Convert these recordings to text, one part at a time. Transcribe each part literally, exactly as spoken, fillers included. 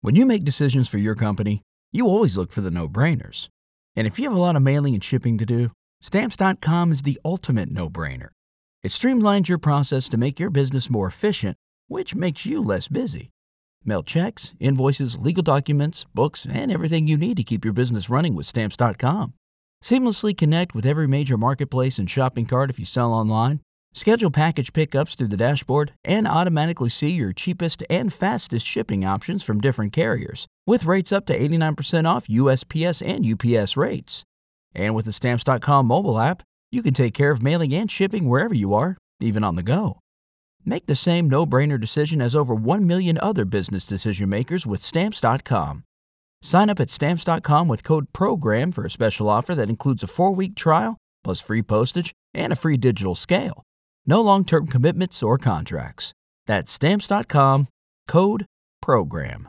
When you make decisions for your company, you always look for the no-brainers. And if you have a lot of mailing and shipping to do, Stamps dot com is the ultimate no-brainer. It streamlines your process to make your business more efficient, which makes you less busy. Mail checks, invoices, legal documents, books, and everything you need to keep your business running with Stamps dot com. Seamlessly connect with every major marketplace and shopping cart if you sell online. Schedule package pickups through the dashboard and automatically see your cheapest and fastest shipping options from different carriers, with rates up to eighty-nine percent off U S P S and U P S rates. And with the Stamps dot com mobile app, you can take care of mailing and shipping wherever you are, even on the go. Make the same no-brainer decision as over one million other business decision makers with Stamps dot com. Sign up at Stamps dot com with code PROGRAM for a special offer that includes a four-week trial, plus free postage and a free digital scale. No long-term commitments or contracts. That's Stamps dot com, code PROGRAM.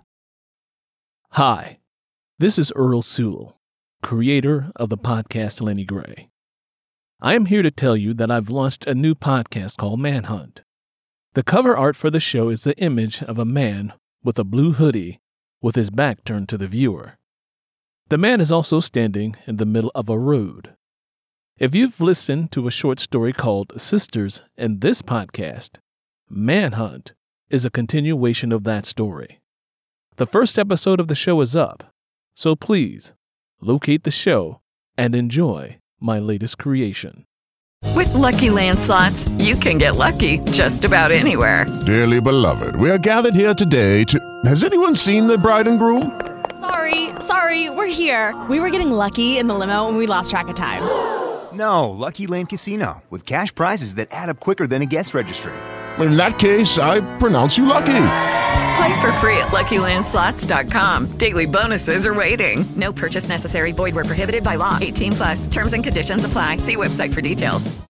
Hi, this is Earl Sewell, creator of the podcast Lenny Gray. I am here to tell you that I've launched a new podcast called Manhunt. The cover art for the show is the image of a man with a blue hoodie with his back turned to the viewer. The man is also standing in the middle of a road. If you've listened to a short story called Sisters in this podcast, Manhunt is a continuation of that story. The first episode of the show is up, so please locate the show and enjoy my latest creation. With Lucky Land Slots, you can get lucky just about anywhere. Dearly beloved, we are gathered here today to... Has anyone seen the bride and groom? Sorry, sorry, we're here. We were getting lucky in the limo and we lost track of time. No, Lucky Land Casino, with cash prizes that add up quicker than a guest registry. In that case, I pronounce you lucky. Play for free at Lucky Land Slots dot com. Daily bonuses are waiting. No purchase necessary. Void where prohibited by law. eighteen plus. Terms and conditions apply. See website for details.